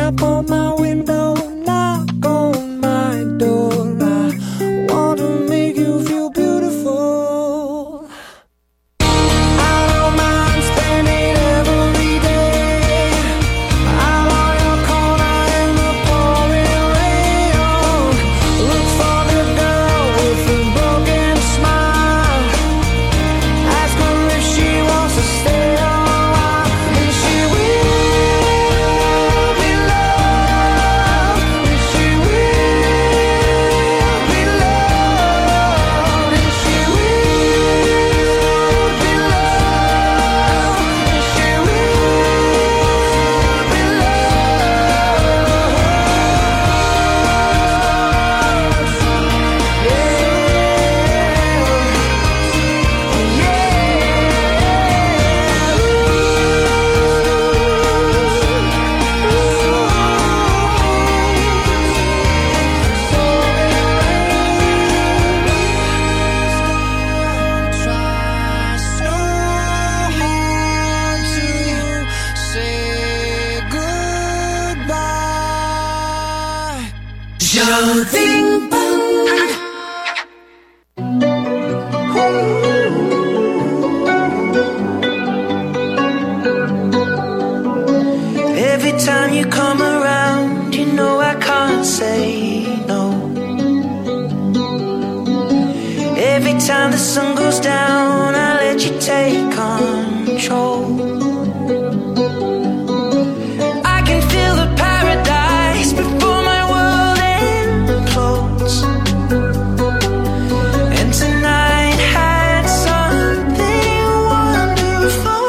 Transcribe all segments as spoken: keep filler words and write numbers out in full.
tap on my window, knock on my door. I want to make you feel beautiful. I don't mind spending every day out on your corner in the pouring rain. Look for the girl with the broken smile. Ask her if she wants to stay a while, and she will be loved, and she will be loved, and she will be loved, and she try so hard to say goodbye. Something every time you come around, you know I can't say no. Every time the sun goes down, I let you take control. I can feel the paradise before my world implodes. And tonight had something wonderful.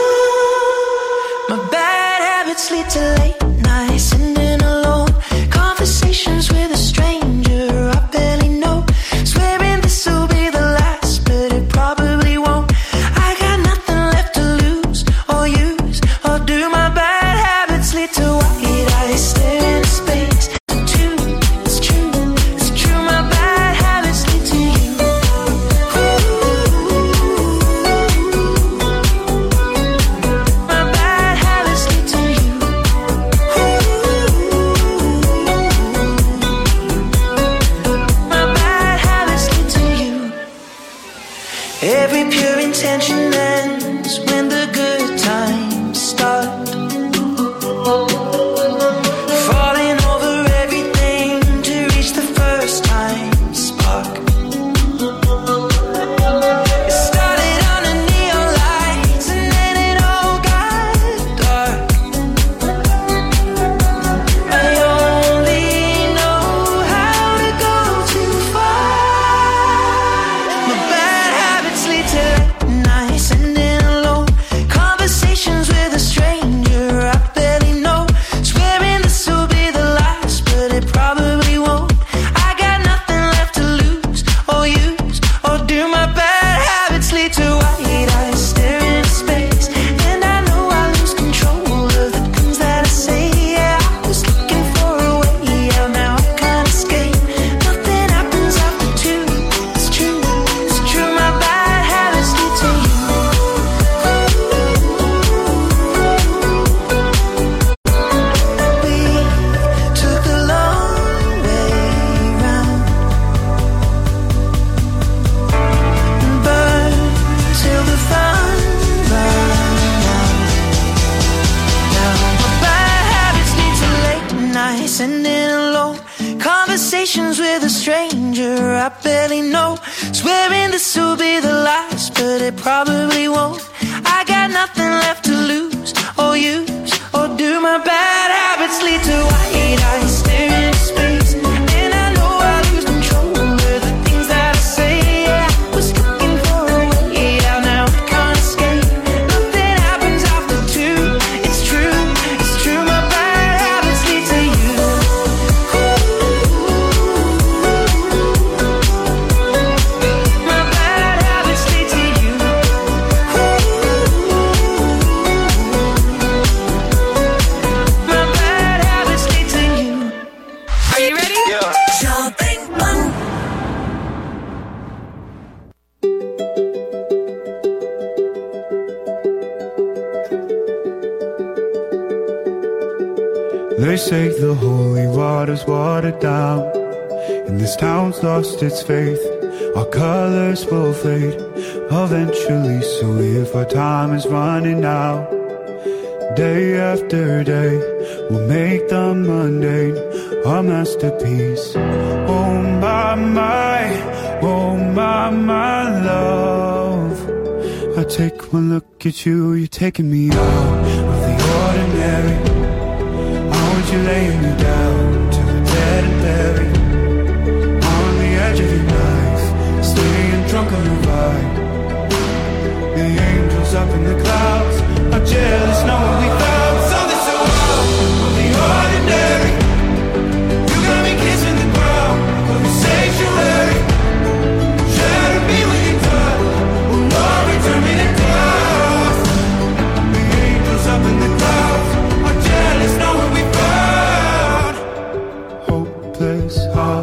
My bad habits lead to late nights, sitting alone, conversations with a stranger I barely know, swearing this will be the last, but it probably won't. I got nothing left to lose or use or do. My bad habits lead to white eyes stare into space. It's true, it's true, it's true. My bad habits lead to you. My bad habits lead to you. My bad habits lead to you. Every pure intention ends when the good times start. Falling over everything to reach the first time spark. It started on the neon lights and then it all got dark. I only know how to go too far. My bad habits lead to late nights, sitting alone, conversations with a stranger I barely know, swearing this will be the last, but it probably won't. I got nothing left to lose or use or do. My bad habits lead to white eyes staring into space, and I know I lose control of the things that I say. Yeah, I was looking for a way out, now I can't escape. Nothing happens after two. It's true, it's true. My bad habits lead to you. We took the long way round, burn till the fun ran out. Now my bad habits lead to late nights, sitting alone, conversations with a stranger I barely know, swearing this will be the last, but it probably won't. I got nothing left to lose or use or do. My bad habits lead to white eyes staring into space, and I know I lose control of the things that I say. Yeah, I was looking for a way out, now I can't escape. Nothing happens after two. It's true, it's true. My bad habits lead to you. My bad habits lead to you. They say the holy water's watered down, and this town's lost its faith. Our colors will fade eventually, so if our time is running out, day after day, we'll make the mundane our masterpiece. Oh my, my, oh my, my love, I take one look at you, you're taking me out of the ordinary. I want you laying me down to the dead and buried, on the edge of your knife, staying drunk on your vibe. The angels up in the clouds are jealous knowing we found something so out of the ordinary. You got me kissing the ground of the sanctuary. Shadow me when you're done, will Lord return me to dust. The angels up in the clouds are jealous knowing we found hopeless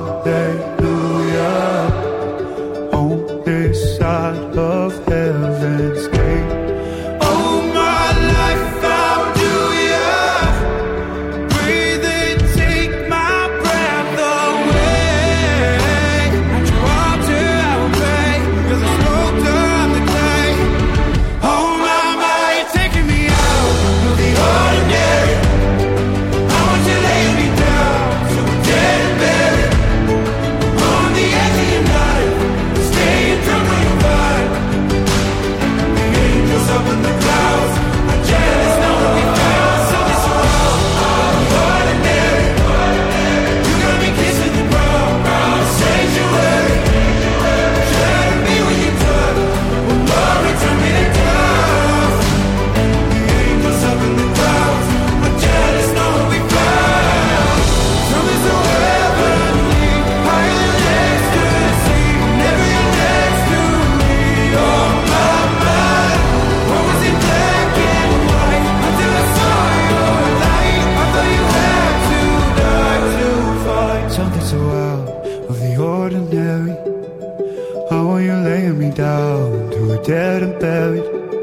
hallelujah on this side of heaven's gate. Oh my life, found you, yeah. Breathe in, take my breath away. At your altar I will pray, you're the sculptor, I'm the clay. Oh my, my, you're taking me out of the ordinary. I want you laying me down, so dead and buried, on the edge of your knife, staying drunk on your vibe. The angels up in the clouds are jealous knowing we found something so out of the ordinary. You got me kissing the ground, the sanctuary. Shadow me when you're done, will Lord return me to dust. The angels up in the clouds are jealous knowing we found something so heavenly, higher than ecstasy. Never you're next to me. Oh my, my, what was it black and white until I saw your light? I thought you had to die to find something so out of the ordinary. How are you laying me down to a dead and buried,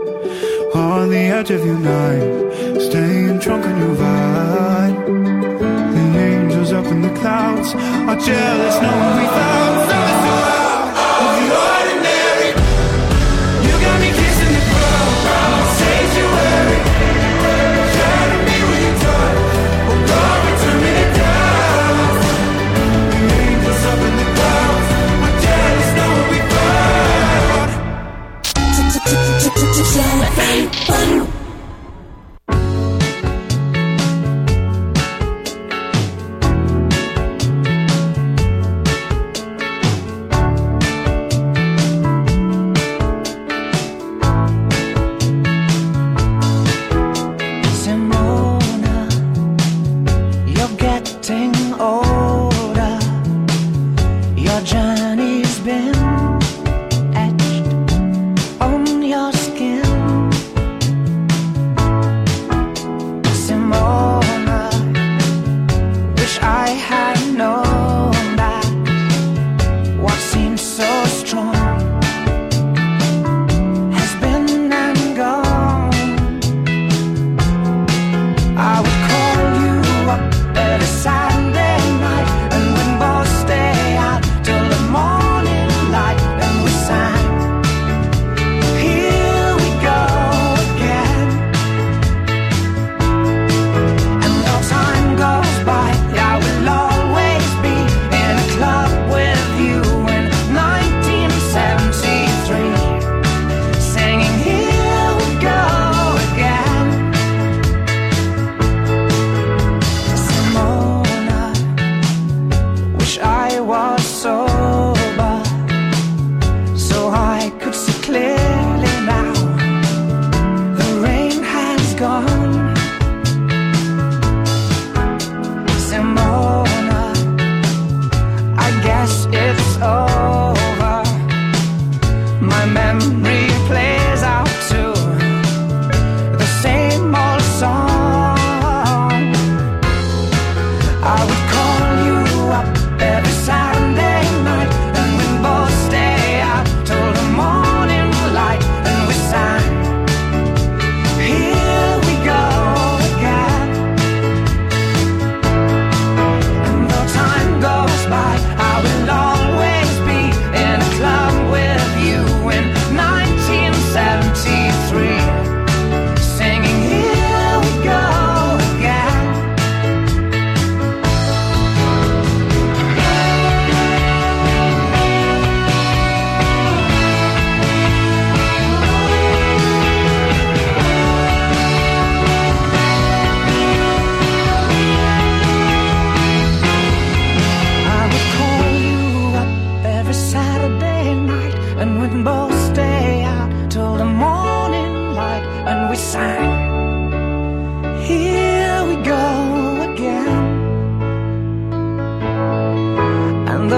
on the edge of your night, staying drunk on your vine. The angels up in the clouds are jealous knowing we found something so out of the ordinary. You got me kissing the ground, the sanctuary. Shadow me when you're done, oh God, return me to dust. The angels up in the clouds are jealous knowing we found. Jam and Fun.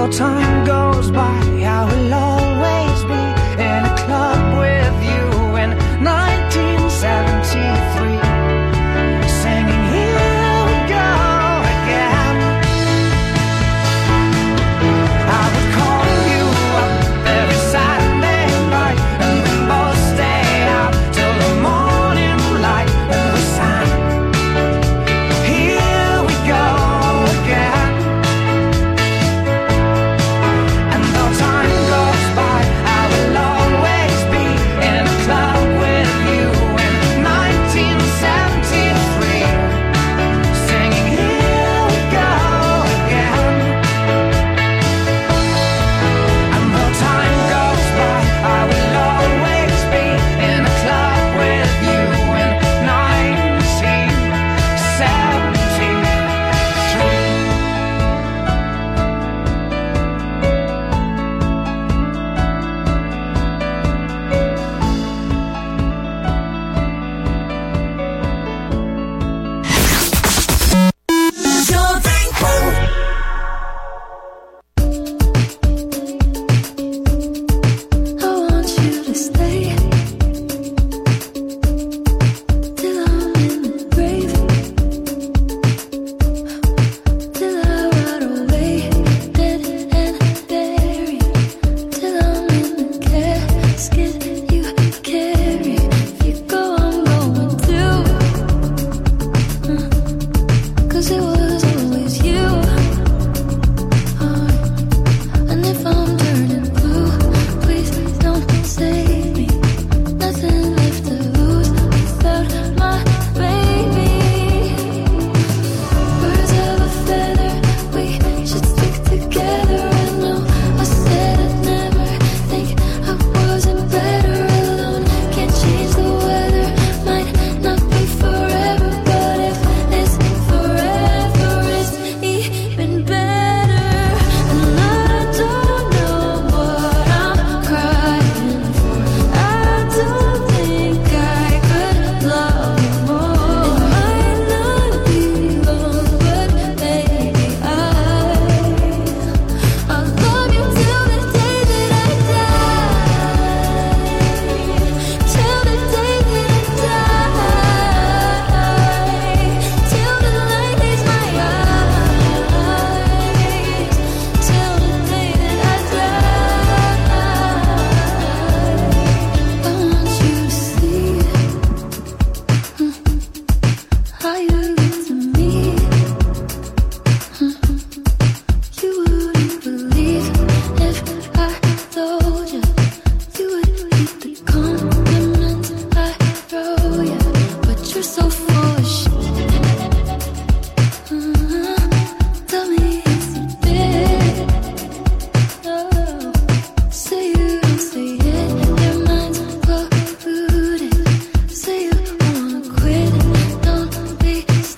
though time goes by, I will always be in a club with you in nineteen seventy-three, singing here we go again. I would call you up every Saturday night, and we'd both stay out till the morning light, and we sang here we go again. And though time goes by, I will always be in a club with you in nineteen seventy-three, singing here we go again. And though time goes by, I will always be in a club with you in nineteen seventy-three. I want you to stay till I'm in the grave, till I rot away, dead and buried, till I'm in the casket you carry. If you go, I'm going too, uh, 'cause it was always you. Uh, and if I'm turning blue, please don't save me. Nothing left to lose without my baby. Birds of a feather, we should stick together. I know I said I'd never think I wasn't better alone. Can't change the weather, might not be forever, but if it's forever, it's even better. And I don't know what I'm crying for. I don't think I could love you more. It might not be long, but baby, I I'll love you till the day that I die. Till the day that I die. Till the light leaves my eyes. Till the day that I die. I want you to see how you look to me. You wouldn't believe if I told you. You would hate the compliments I throw you, but you're so full of shit. Uh, Tell me it's a bit. Oh, say you don't say it, your mind's polluted. Say you wanna quit, don't be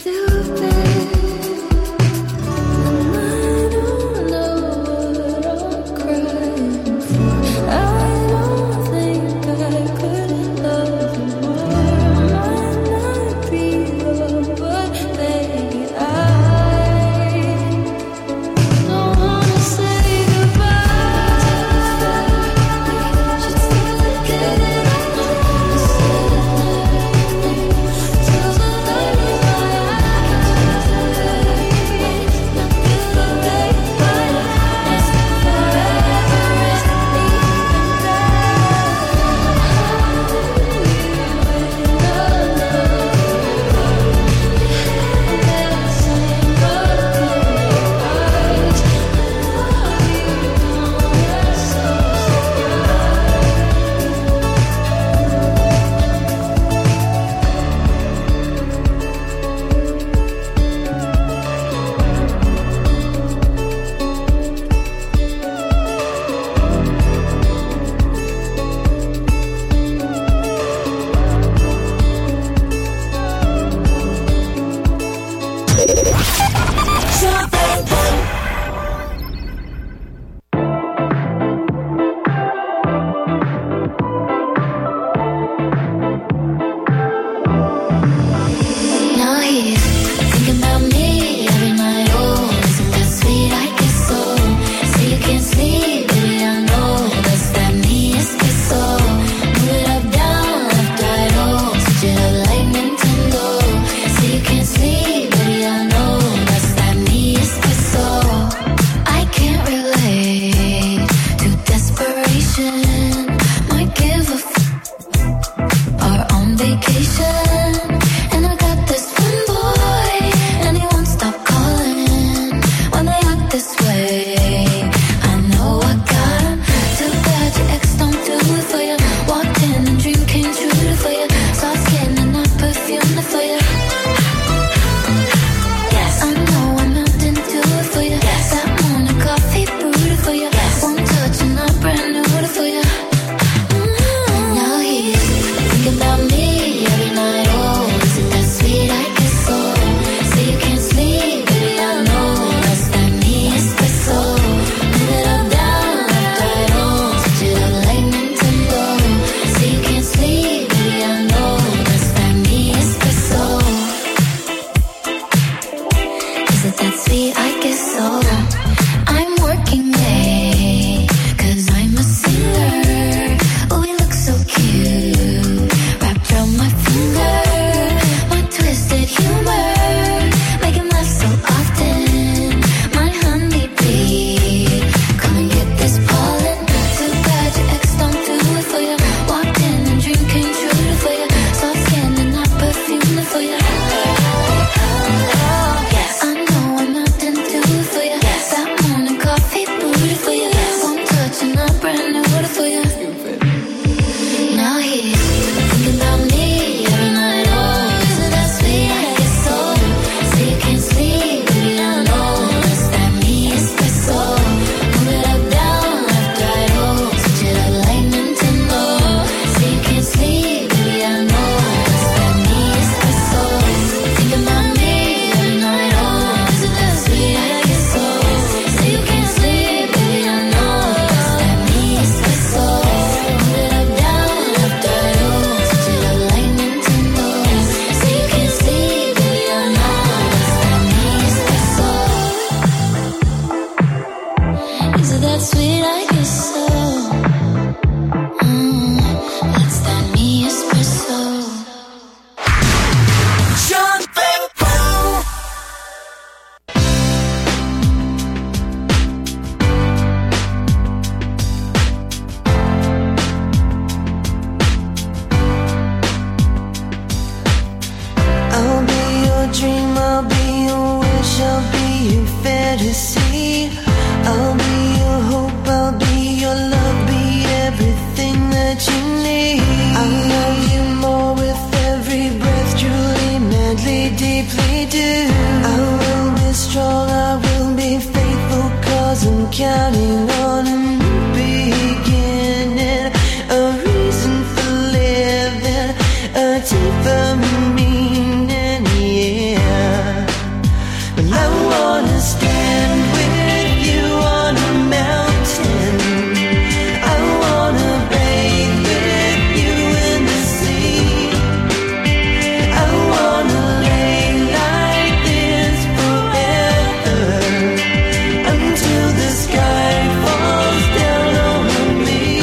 me do. I will be strong, I will be faithful, cause I'm counting on a new beginning, a reason for living, a deeper meaning, yeah. Well, I wanna stand with you on a mountain, I wanna bathe with you in the sea, I wanna lay like this forever, until the sky falls down on me.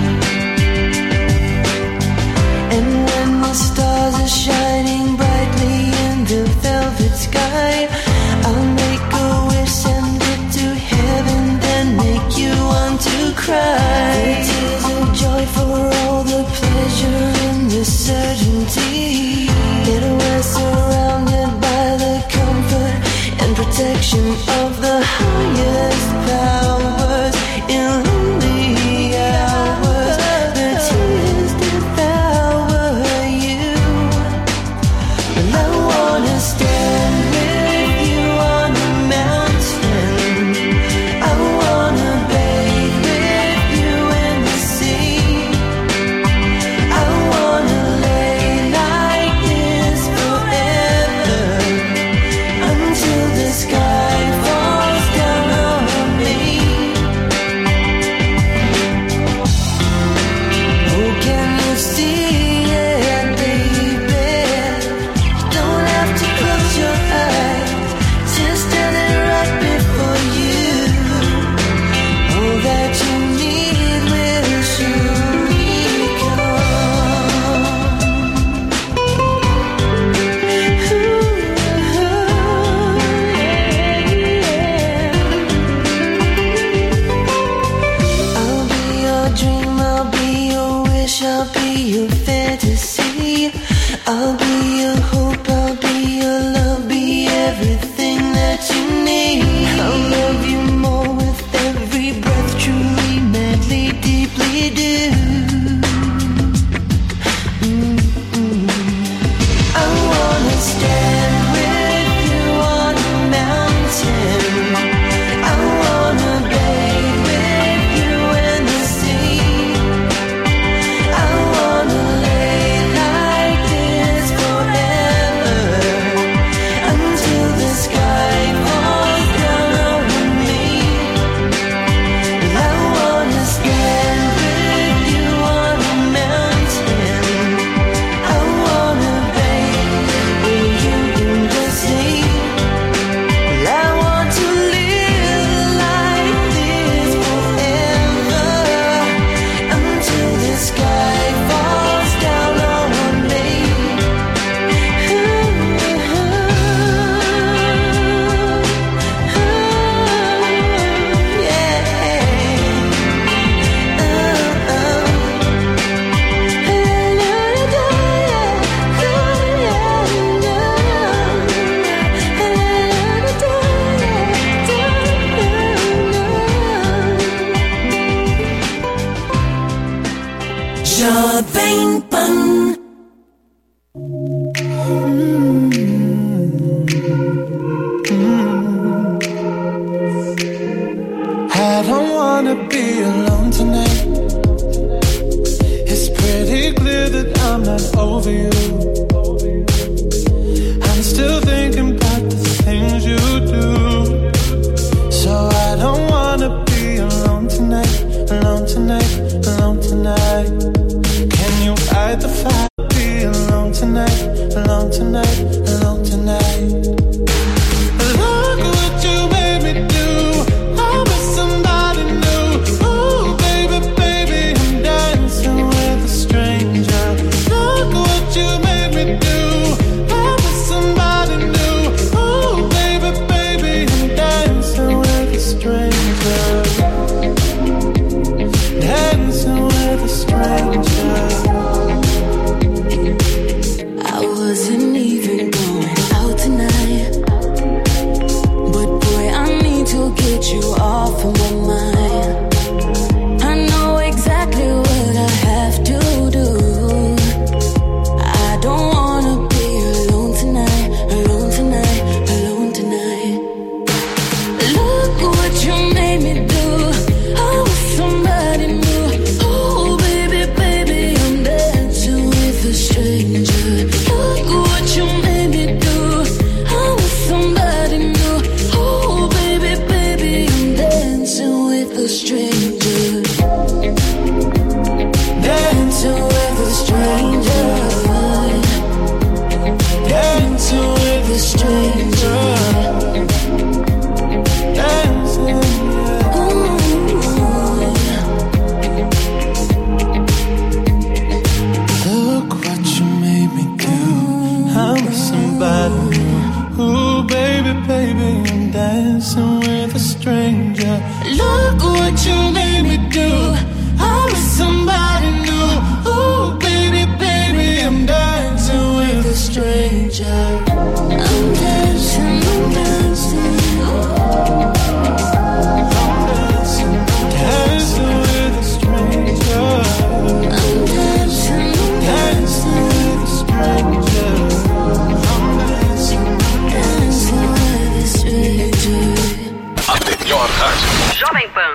And when the stars are shining brightly in the velvet sky, I'll make a wish, send it to heaven, then make you want to cry. Tears of joy for all the pleasure in the certainty that we're surrounded by the comfort and protection of the highest powers. In lonely hours, the tears devour you. And I wanna stand with you on a mountain, I wanna bathe with you in the sea, I wanna lay like this forever, until the sky falls down on me. Oh, can you see it, baby? You don't have to close your eyes, just standing right before you. All that you need will surely come. I'll be your dream, I'll be your wish, I'll be your fantasy, I'll be your hope, I'll be your love, be everything that you need. I'll love you more with every breath, truly, madly, deeply do. Mm-mm. I wanna stand with you on a mountain, I wanna bathe with you in the sea, I wanna lay like this forever, until the sky falls down on me. And I wanna stand with you on a mountain, I wanna bathe with you in the sea. Well, I want to live like this forever, until the sky falls down on me. Sean Pain. I don't wanna be alone tonight. It's pretty clear that I'm not over you. I'm still thinking about the things you do. So I don't wanna be alone tonight, alone tonight, alone tonight. Can you dancing with a stranger. Look what you made me do. I'm with somebody new. Ooh, baby, baby, I'm dancing with a stranger. I'm dancing, I'm dancing. Dancing with a stranger. I'm dancing, I'm Dancing with a stranger. I'm dancing, dancing with a stranger. A melhor rádio. Jovem Pan.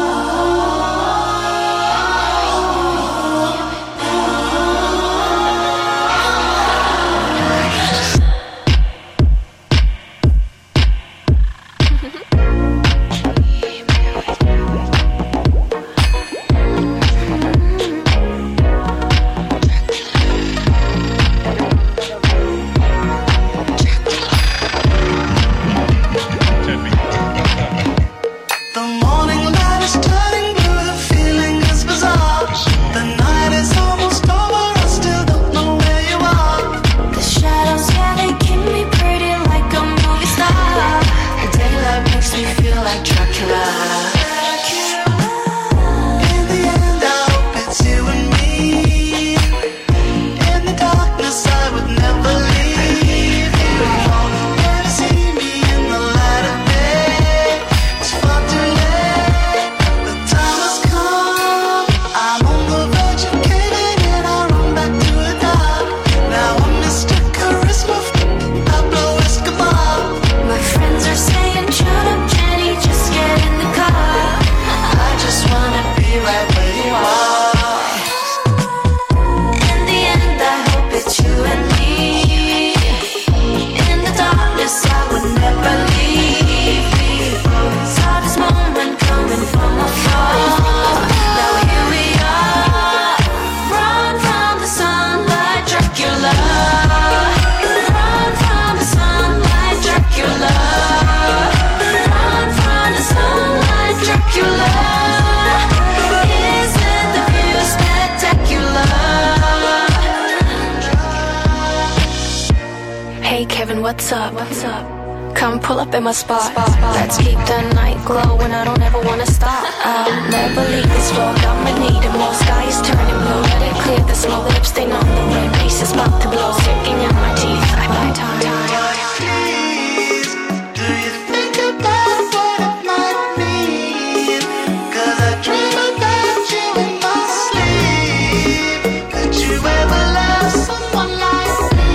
What's up? What's up? Come pull up in my spot. Let's keep the night glowing. I don't ever wanna stop. I'll never leave this floor. Got my need and more. Sky is turning blue. Let it clear the smoke. Lip stain on the rim. Face is about to blow. Sticking in my teeth. I buy time. Do you think about what it might mean? 'Cause I dream about you in my sleep. Could you ever love someone like me?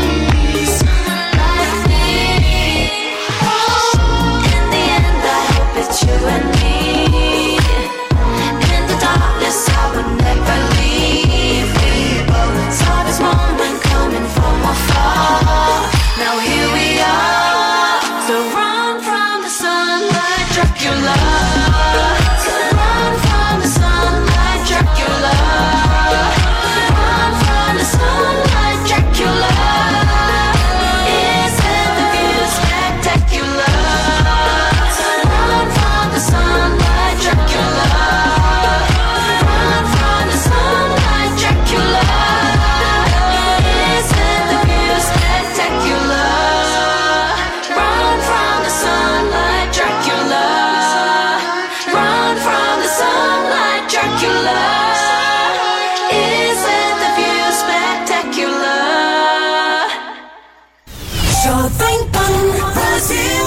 You and me. In the darkness I would never leave. We both saw this moment coming from afar. Now here we are. So run from the sunlight, Dracula. So run from the sunlight, Dracula. Run from the sunlight, Dracula. Isn't the view spectacular? Sunlight Dracula. Run from the sunlight Dracula. Isn't the view spectacular? Run from the sunlight Dracula. Run from the sunlight Dracula. Isn't the view spectacular? Jovem Pan Brasil.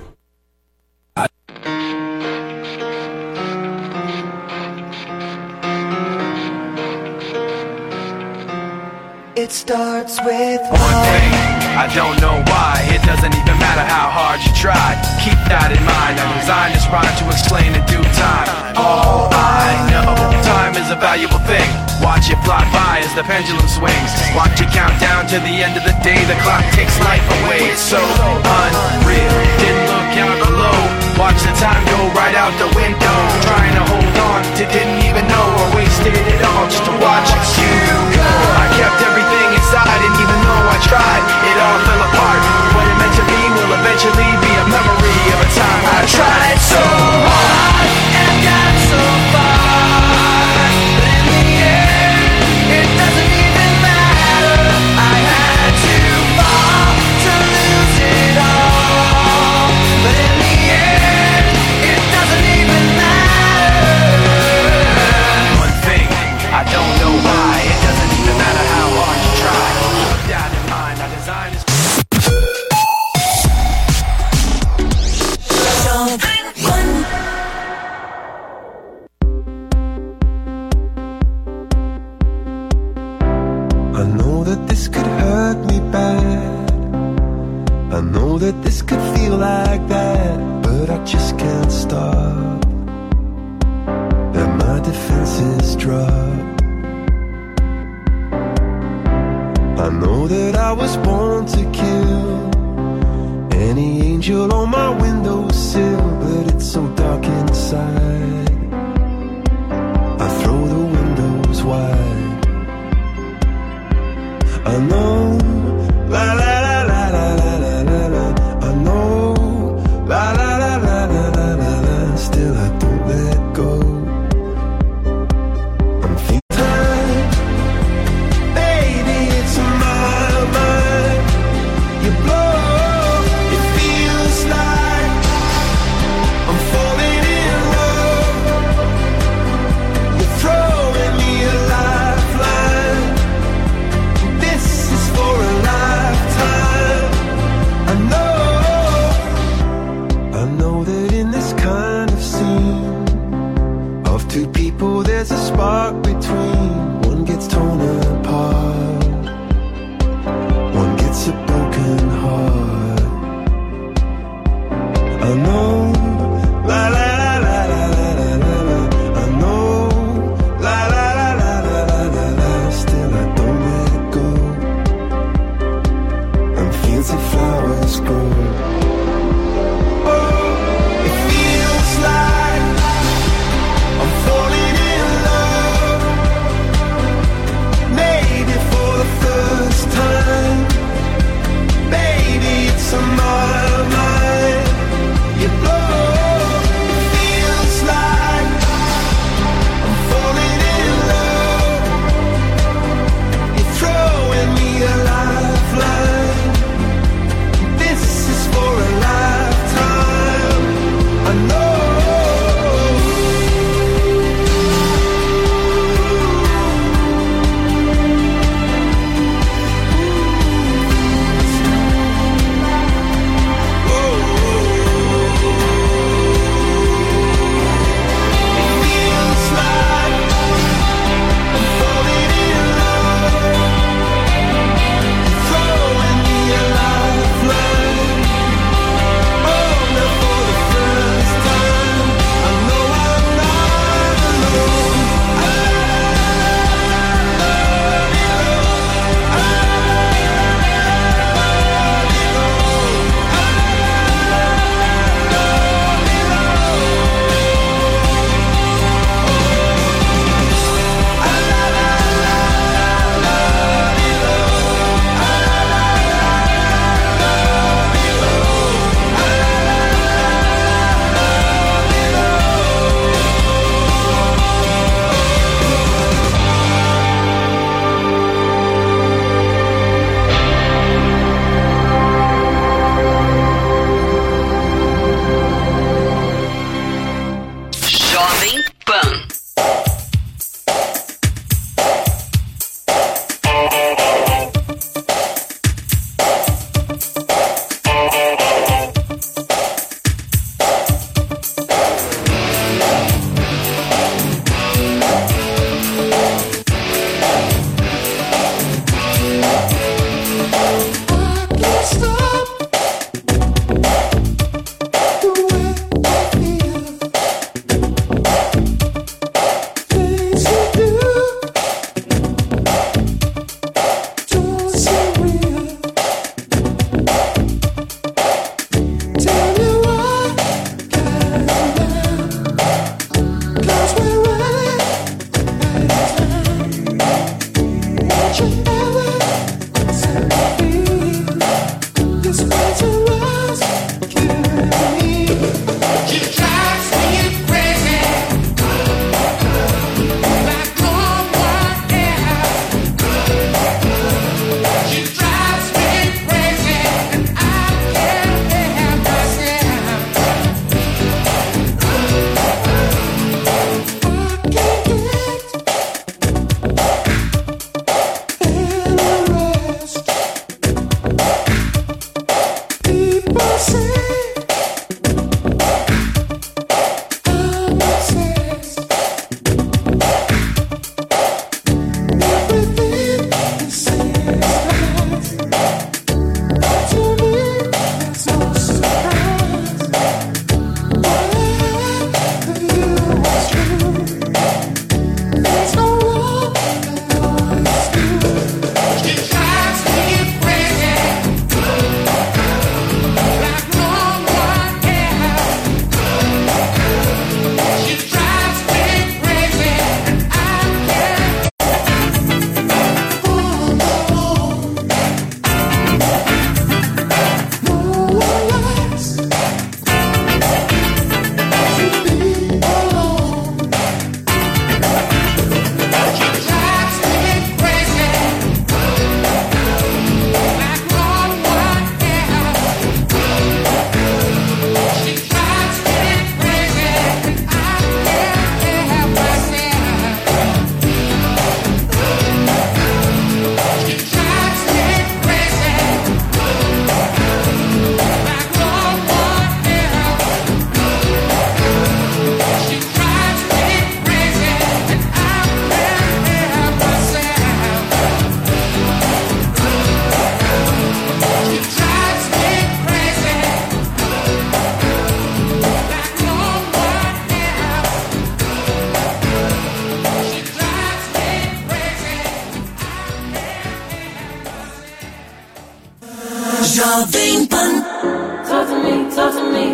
It starts with one thing, I don't know why. It doesn't even matter how hard you try. Keep that in mind. I designed this rhyme to explain in due time. All I know, time is a valuable thing. Watch it fly by as the pendulum swings. Watch it count down to the end of the day. The clock takes life away. It's so unreal. Didn't look out below. Watch the time go right out the window. Trying to hold on to didn't even know or wasted it all just to watch you go. I kept everything inside and even though I tried, it all fell apart. What it meant to be will eventually be a memory of a time I tried so hard and got so far. But in the end, it doesn't even matter. I had to fall to lose it all. know that this could feel like that, but I just can't stop. And my defenses drop. I know that I was born to kill any angel on my windowsill, but it's so dark inside. I throw the windows wide. I know, la la la la la la la la la. I know, la la la la la la la la. Still I don't let go. I'm feeling time, baby, it's on my mind. You blow, it feels like I'm falling in love. Jovem Pan. Talk to me, talk to me.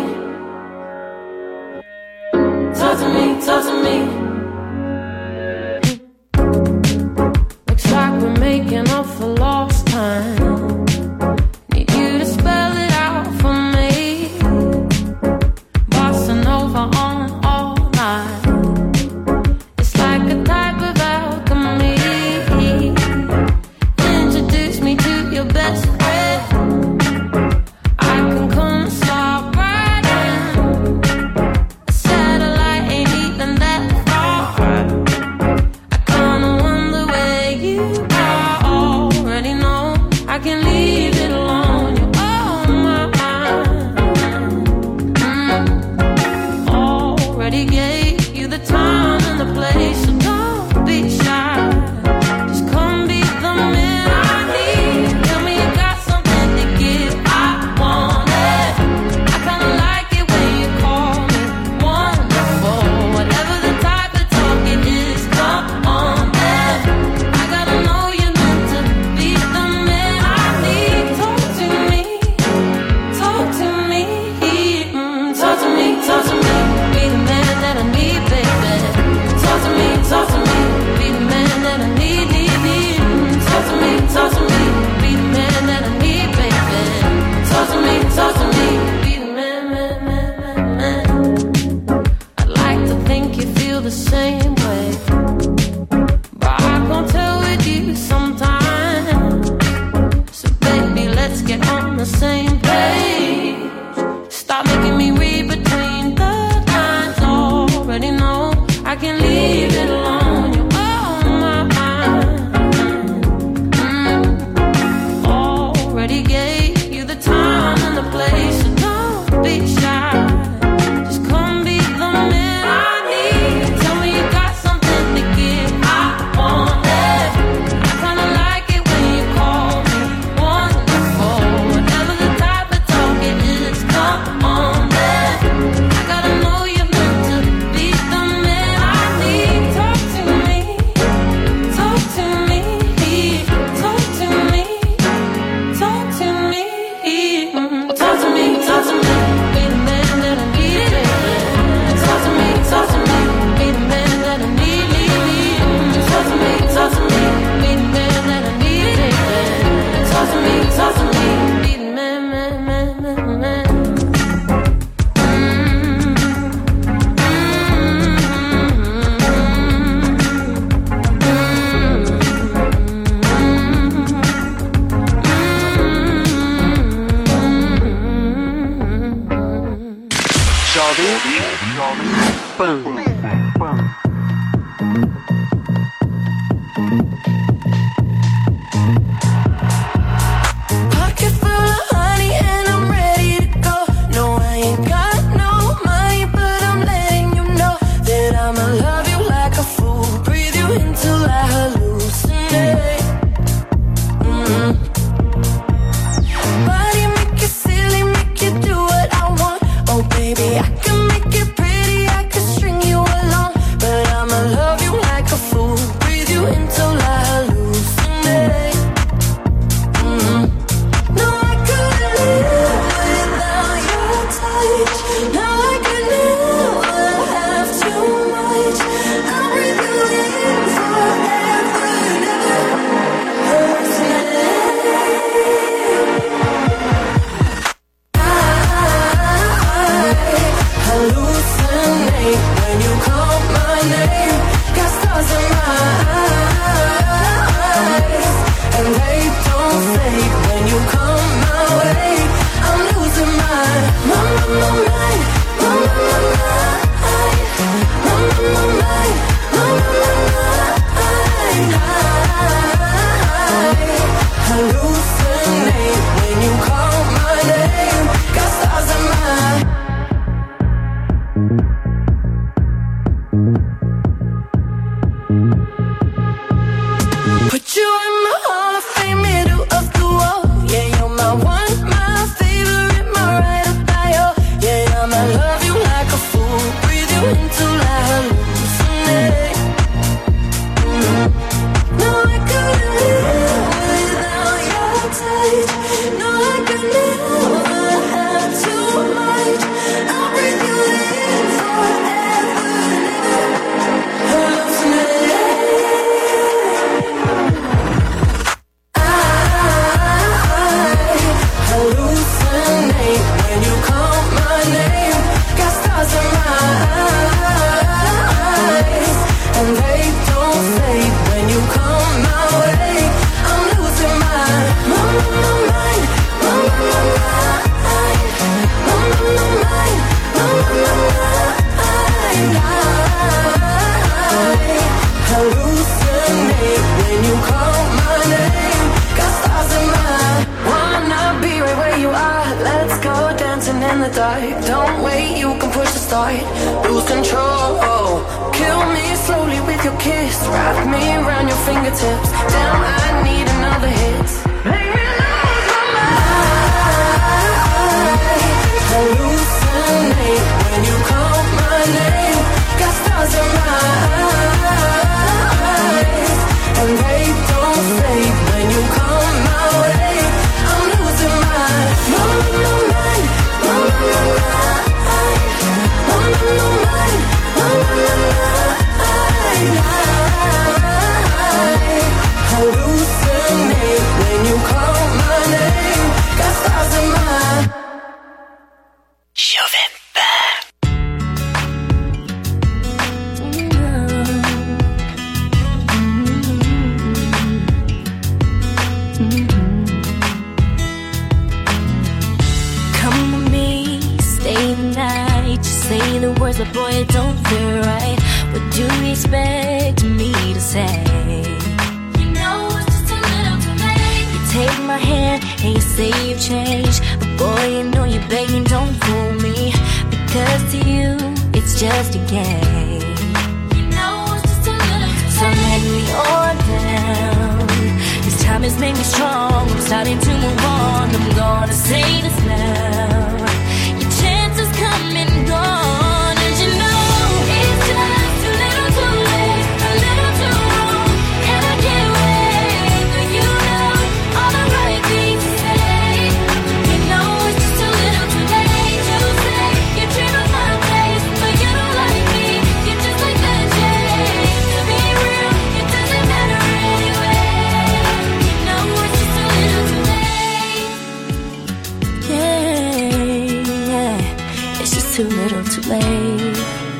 Talk to me, talk to me. Looks like we're making up for lost time. Need you to spell it out for me. Bossa Nova on all night. It's like a type of alchemy. Introduce me to your best friend. I can come stop right in. A satellite ain't even that far. I kinda wonder where you are. Already know I can leave it alone. You're on my mind. Mm. Already gave you the time and the place, so don't be shy. Just come be the man I need. Tell me you got something to give. I want it. I kinda like it when you call me wonderful. Whatever the type of talk it is, come on then. I gotta know you're meant to be the man I need. Talk to me, talk to me, mm, talk to me, talk to me. Be the man that I need, baby. Talk to me, talk to me. Be the man that I need, need, need. Mm, talk to me, talk to me. Be the man that I need, baby. Talk to me, talk to me. Be the man, man, man, man, man. I'd like to think you feel the same way, but I can't tell with you sometimes. So baby, let's get on the same page. Stop making me read between the lines. Already know I can leave it alone. You're on my mind. Mm. Already gave you the time and the place, so don't be shy. Just come be the man I need. Tell me you got something to give. I want it. I kinda like it when you call me wonderful. Whatever the type of talk it is, come on then. I gotta know you're meant to be the man I need. Talk to me, talk to me, talk to me, talk to me, mm, talk to me, talk to me. Be the man that I need. Talk to me, talk to me. Be the man that I need, need, need. Mm, talk to me, talk to me. Be the man that I need. Talk to me, talk to me. Be the man, man, man, man, man. Pocket full of honey and I'm ready to go. No, I ain't got no money, but I'm letting you know that I'ma love you like a fool. Breathe you in till I hallucinate. Mm. Body make it silly, make you do what I want. Oh baby, I can make it pretty, I can string you along, but I'ma love you like a fool. Breathe you in till I hallucinate. Mm. No, I couldn't live without your touch. No, I could never have too much. I'll breathe you in forever. I hallucinate when you call my name. Got stars in my eyes, and they don't fade when you come my way. I'm losing my, my, my, my mind, my, my, my mind, my, my, my mind, my, my, my mind. Hallucinate when you call my name. Got stars in my eyes. Put you in my Hall of Fame, middle of the wall. Yeah, you're my one, my favorite, my right up bio. Yeah, I'ma love you like a fool. the dark. Don't wait, you can push the start. Lose control. Kill me slowly with your kiss. Wrap me around your fingertips. Damn, I need another hit. Make me lose my mind. Hallucinate when you call my name. Got stars in my eyes, and they don't fade when you come my way. I'm losing my mind, mind, mind, mind, mind, hallucinate when you call my name. Got stars in my eyes. Je vais pas. Come with me, stay the night. You say the words, but boy, it don't feel right. What do you expect me to say? You know it's just a little too late. You take my hand and you say you've changed, but boy, you know you're begging, don't fool me. Because to you, it's just a game. You know it's just a little too late. So let me on down. This time has made me strong. I'm starting to move on. I'm gonna say this now. Your chance is coming, gone. And you know it's just too little too late, a little too wrong. And I can't wait for you know all the right things to say. You know it's just too little too late to say you dream of my face, but you don't like me. You're just like the Jay. To be real, it doesn't matter anyway. You know it's just too little too late. Yeah, yeah, it's just too little too late.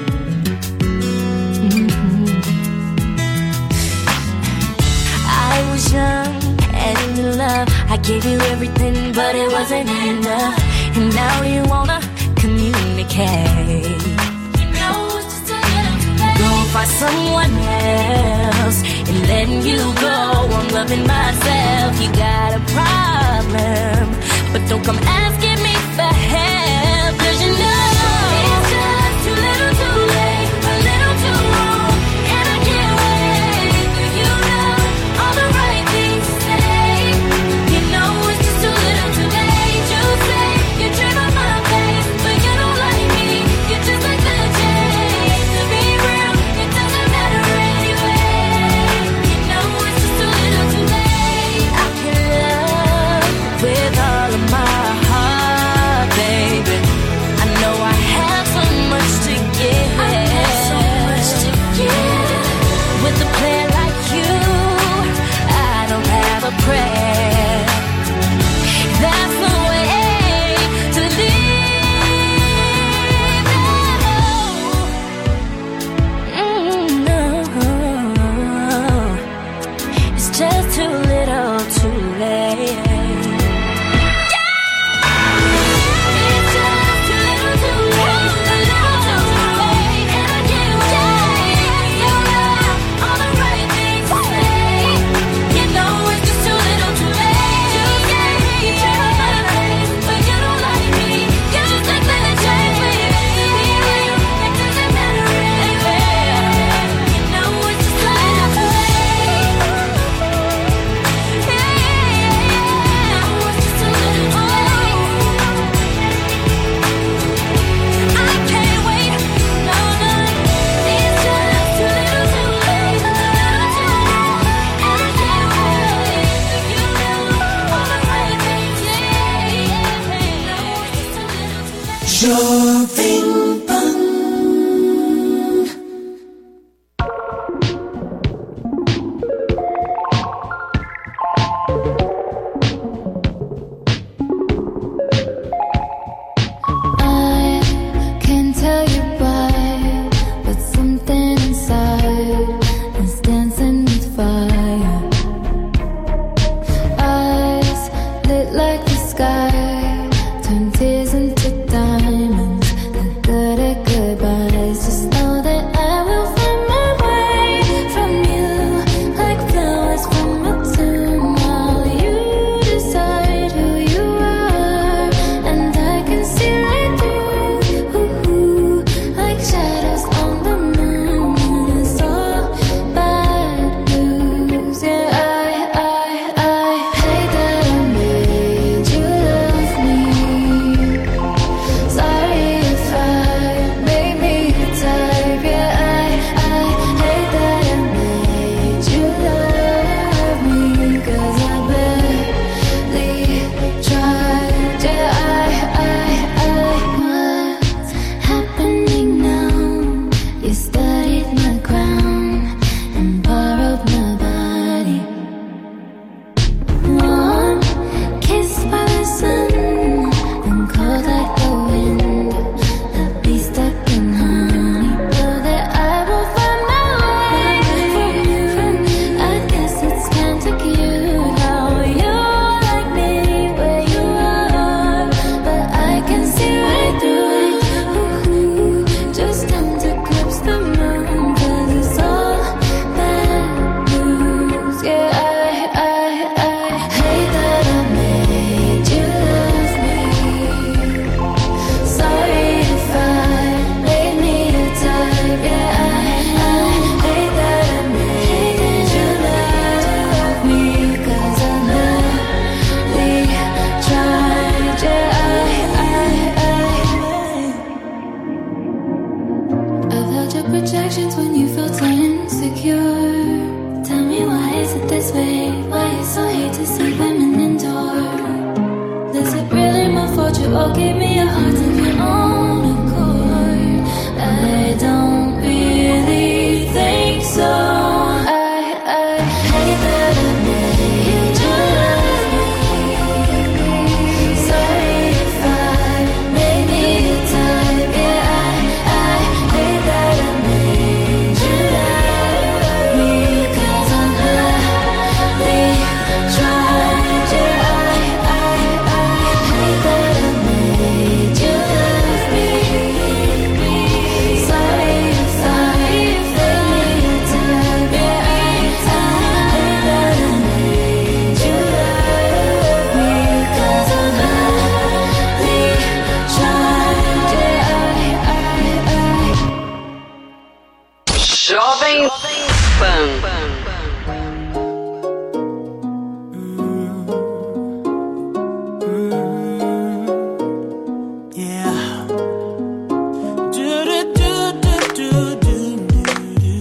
Mhm. I was young and in love. I gave you everything, but it wasn't enough. And now you wanna communicate. You know it's just a little too late. Go find someone else and letting you go. I'm loving myself. You got a problem, but don't come asking me for help. 'Cause you know it's just too little too late, a little too wrong. And I can't wait for you know all the right things to say. You know it's just too little too late. You say you dream of my face, but you don't like me. You're just like the Jay. To be real, it doesn't matter anyway. You know it's just too little too late. I can love with all of my heart, baby. I know I have so much to give. I have so much to give. With a player like you, I don't have a prayer. That's the way to live. Mm, no. It's just too little too late. Jovem Pan. I can't tell you why, but something inside is dancing with fire. Eyes lit like the sky, turn tears into diamonds. The good at good. of your own accord. I don't really think so. I, I hate that I made you love me. Sorry if I made me a type. Yeah, I, I hate that I made you love me. 'Cause I'm happy trying. Yeah, I, I, I hate that I made you love me. Sorry if I made me a type. Yeah, I, I hate that I made you love me. 'Cause I'm happy trying. Yeah, I, I, I Jovem Pan. Yeah. Do do do do do do do.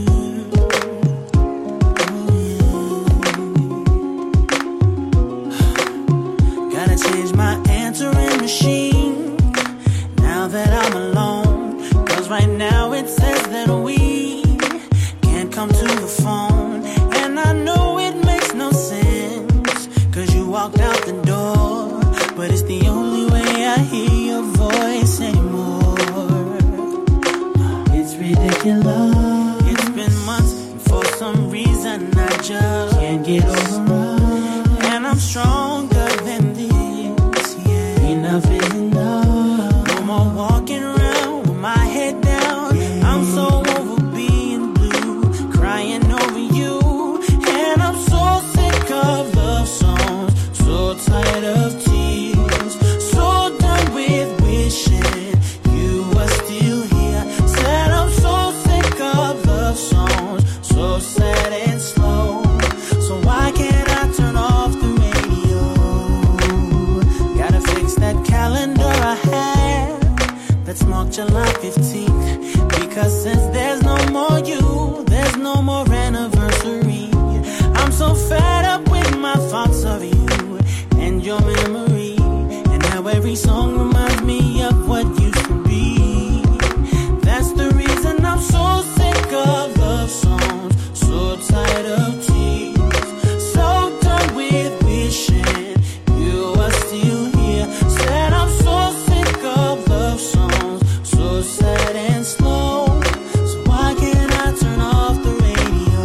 Gotta change my answering machine now that I'm alone. 'Cause right now it says that we can't come to the phone. And I know it makes no sense, 'cause you walked out the door. But it's the only way I hear your voice anymore. It's ridiculous. It's been months, and for some reason I just can't get over us. And I'm stronger than this, yeah. Enough is enough. No more walking around with my head down. I'm so over being blue, crying over you. And I'm so sick of love songs, so tired of tears, so done with wishing you were still here. Said I'm so sick of love songs, so sad and slow. So why can't I turn off the radio? Gotta fix that calendar I have that's marked July fifteenth. Because since there's no more you, there's no more anniversary. I'm so fed up with my thoughts of you and your memory, and how every song reminds me of what used to be. That's the reason I'm so sick of love songs, so tired of tears, so done with wishing you were still here. Said I'm so sick of love songs, so sad and slow. So why can't I turn off the radio?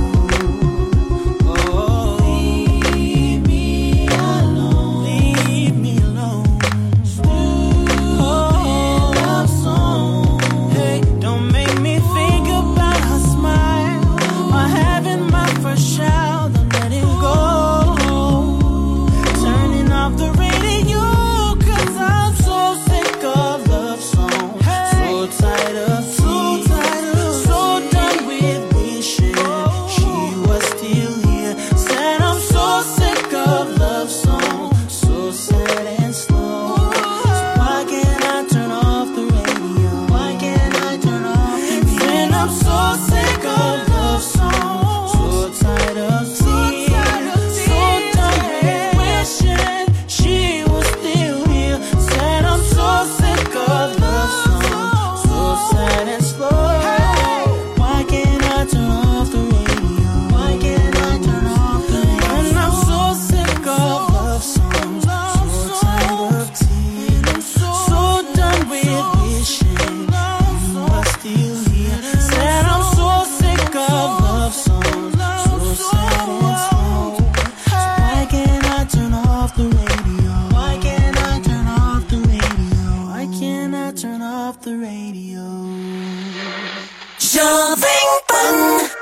Oh, leave me alone. Leave me alone. Oh, love song. Hey, don't make me think about her smile or having my first child. I'm letting go. Turning off the radio, 'cause I'm so sick of love songs. So tired of tears, so done with wishing she was still here. Said I'm so sick of love songs, so sad and slow. So why can't I turn off the radio? Why can't I turn off the radio? When I'm so sick of love songs, so tired of tears, so done with wishing she was still here. Said I'm so sick of love songs, so sad and slow. Why can't I turn off the radio? Why can't I turn off the radio? And I'm so sick of love songs, so tired of tears, so done with wishing you were still here. Said I'm so sick of love songs, so sad and slow. So why can't I turn off the radio? Why can't I turn off the radio? Why can't I turn off the radio? Jovem Pan.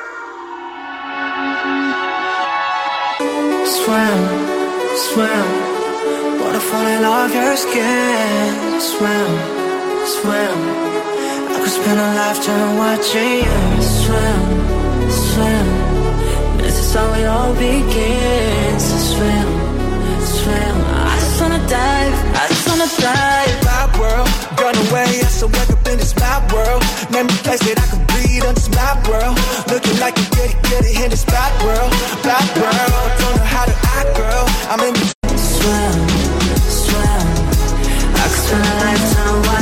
Swim, swim, waterfall off your skin. Swim, swim, I could spend a lifetime watching you. Swim, swim, this is how it all begins. Swim, swim, I just wanna dive, I just wanna dive. My world, run away, I so wake up in this my world. Name a place that I can breathe on this my world. Looking like you get it, get it in this bad world, bad world. Don't know how to act, girl. I'm in the Swim, swim, I could spend a lifetime watching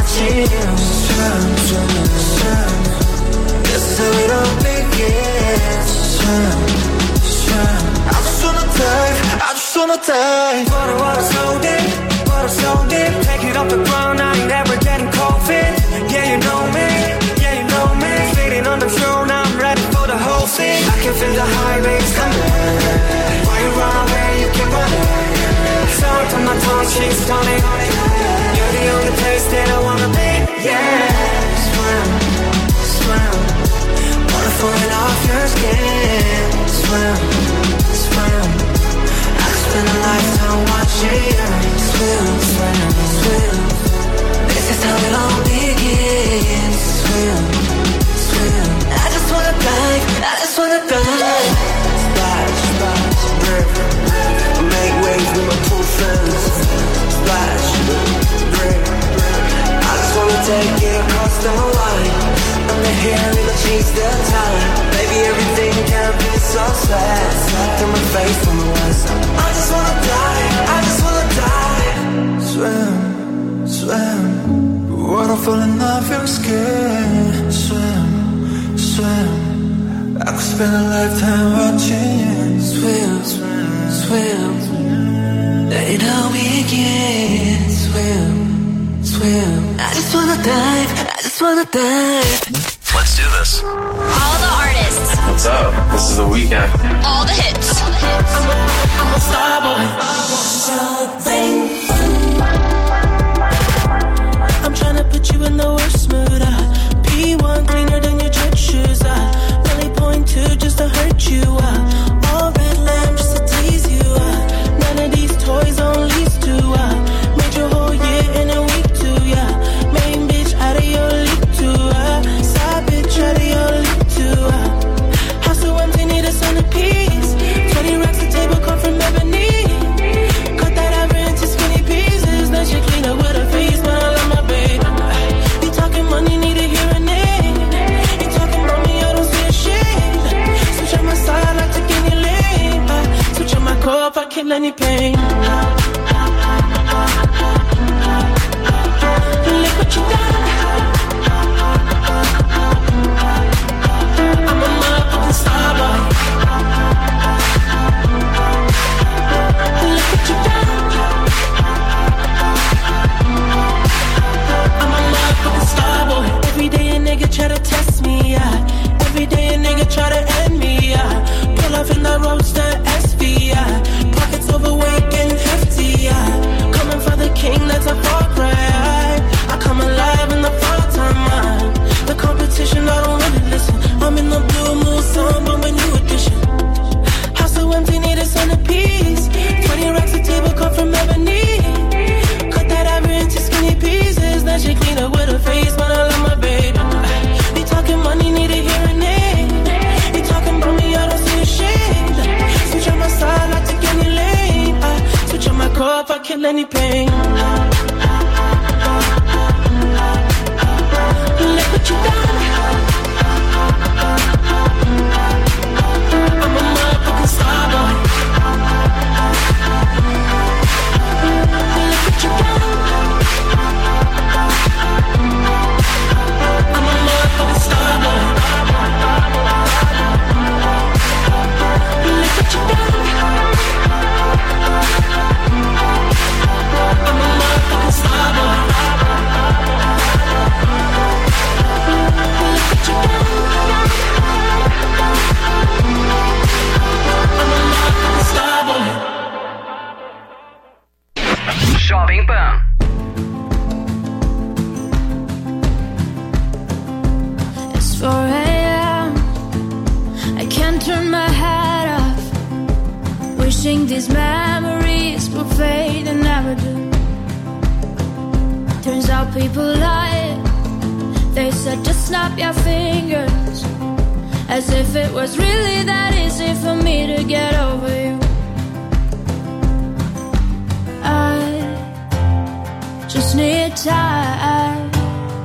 wanna die. Water, water so deep, water so deep. Take it off the ground, I ain't ever getting cold feet. Yeah, you know me, yeah, you know me. Sitting on the throne, I'm ready for the whole thing. I can feel the high rates coming. Why you run away, you can run it. Salt on my tongue, she's stunning. You're the only place that I wanna be. Yeah, swim, swim. Water falling off your skin. Swim, swim. I could spend a lifetime watching you swim, swim, swim. This is how it all begins. Swim, swim. I just wanna dive, I just wanna dive. Splash, splash, river. Make waves with my two friends. Splash, river. I just wanna take it across the line. I'm the hair and the chase the time. Baby, everything can be so sad. Through my face from the west. I just wanna die, I just wanna die. Swim, swim. Water falling off your skin. Swim, swim. I could spend a lifetime watching you swim, swim, swim. Let it all begin. Swim, swim. I just wanna dive, I just wanna dive. Let's do this. All the artists. What's up? This is The Weeknd. All the hits. All the hits. I'm a star boy. I'm tryna put you in the worst mood. Uh. P one cleaner than your church shoes. Uh. Really point two just to hurt you. Uh. All red lamp just to tease you. Uh. None of these toys on lease to. Uh. Made your whole year in a week too. Yeah. Main bitch out of your league too. Uh. Side bitch out of your league too. Uh. House so empty, need a centerpiece. Twenty racks a table come from ebony. Cut that ever into skinny pieces. Then she clean up with her face, but I love my baby. You talking money, need a hearing aid. You talking about me, I don't see a shade. Switch on my side, I take any lane. Uh, switch on my core if I kill any pain. Look what you done. I'm a motherfucking star boy. Look what you done. I'm a motherfucking star boy. Every day a nigga try to test me, yeah. Every day a nigga try to end me, yeah. Pull off in the roadster S V, yeah. Pockets overweight and hefty, yeah. Coming for the king, that's a far cry. I come alive in the fall time, man. The competition, I don't really listen. I'm in the blue moon, sun, but when you edition. House so empty, need a centerpiece. Twenty racks a table come from ebony. Cut that ever into skinny pieces. Then she clean up with her face, but I love my baby. You talking money, need a hearing aid. You talking about me, I don't see a shade. Switch on my side, I take any lane. I switch on my core if I kill any pain. Look what you done. I'm a motherfucking star boy. Look what you done. I'm a motherfucking star boy. Look what you done. I'm a motherfucking star boy. Look what you done. I'm a motherfucking star boy. Jovem Pan. It's four a.m. I can't turn my head off. Wishing these memories will fade and never do. Turns out people lie. They said just snap your fingers. As if it was really that easy for me to get over you. I just need time.